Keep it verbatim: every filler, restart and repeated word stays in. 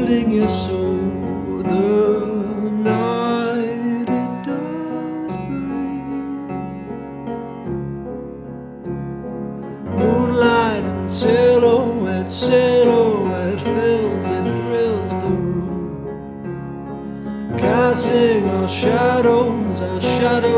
hiding your soul. The night it does breathe. Moonlight and silhouette, silhouette fills and thrills the room, casting our shadows, our shadows.